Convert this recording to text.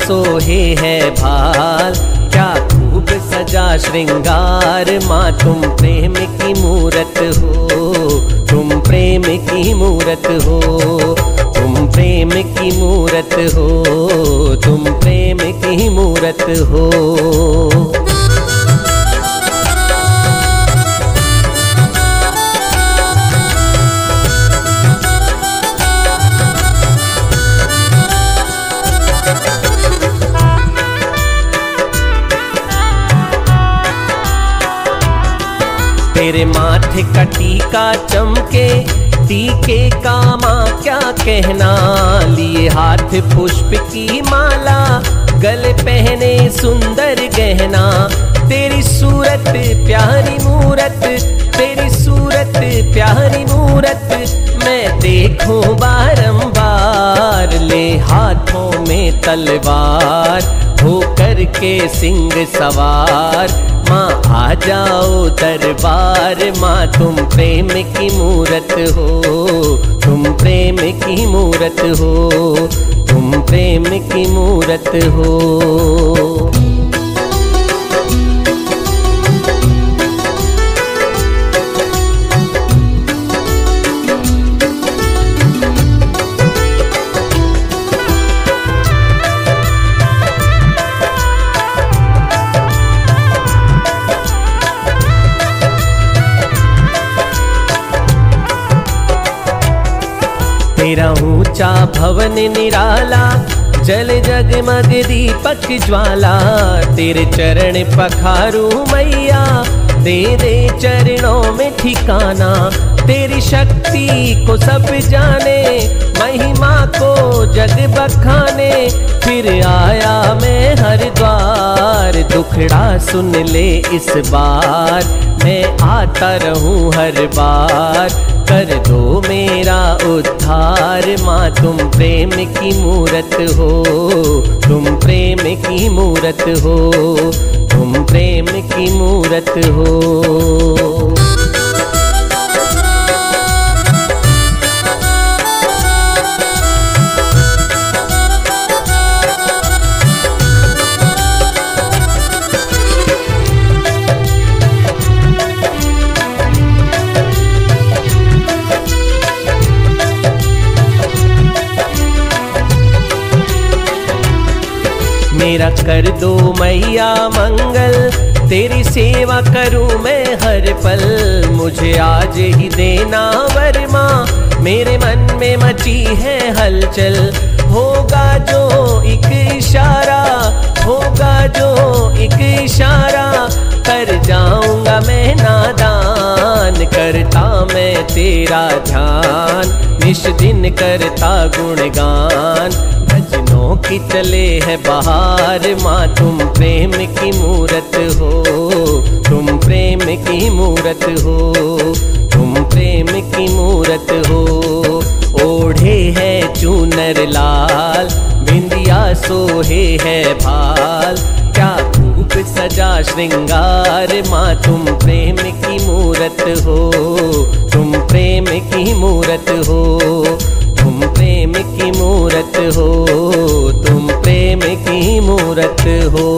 सोहे है भाल, क्या खूब सजा श्रृंगार। माँ तुम प्रेम की मूरत हो, तुम प्रेम की मूरत हो, तुम प्रेम की मूरत हो, तुम प्रेम की मूरत हो। तेरे माथे का टीका चमके, टीके का माँ क्या कहना। लिए हाथ पुष्प की माला, गले पहने सुंदर गहना। तेरी सूरत प्यारी मूरत, तेरी सूरत प्यारी मूरत, मैं देखूं बारंबार। ले हाथों में तलवार, हो करके सिंह सवार। माँ आ जाओ दरबार, माँ तुम प्रेम की मूरत हो, तुम प्रेम की मूरत हो, तुम प्रेम की मूरत हो। तेरा ऊंचा भवन निराला, जल जगमग दीपक ज्वाला। तेरे चरण पखारू मैया, दे दे चरणों में ठिकाना। तेरी शक्ति को सब जाने, महिमा को जग बखाने। फिर आया मैं हरिद्वार, दुखड़ा सुन ले इस बार। मैं आता रहूं हर बार, कर दो मेरा उद्धार। माँ तुम प्रेम की मूरत हो, तुम प्रेम की मूरत हो, तुम प्रेम की मूरत हो। मेरा कर दो मैया मंगल, तेरी सेवा करूं मैं हर पल। मुझे आज ही देना वर माँ, मेरे मन में मची है हलचल। होगा जो एक इशारा, होगा जो एक इशारा, कर जाऊंगा मैं नादान। करता मैं तेरा ध्यान, निश दिन करता गुणगान। भजनों की चले है बहार, माँ तुम प्रेम की मूरत हो, तुम प्रेम की मूरत हो, तुम प्रेम की मूरत हो। ओढ़े है चूनर लाल, बिंदिया सोहे है भाल। क्या खूब सजा श्रृंगार, माँ तुम प्रेम की मूरत हो, तुम प्रेम की मूरत हो, तुम प्रेम की मूरत हो, तुम प्रेम की मूरत हो।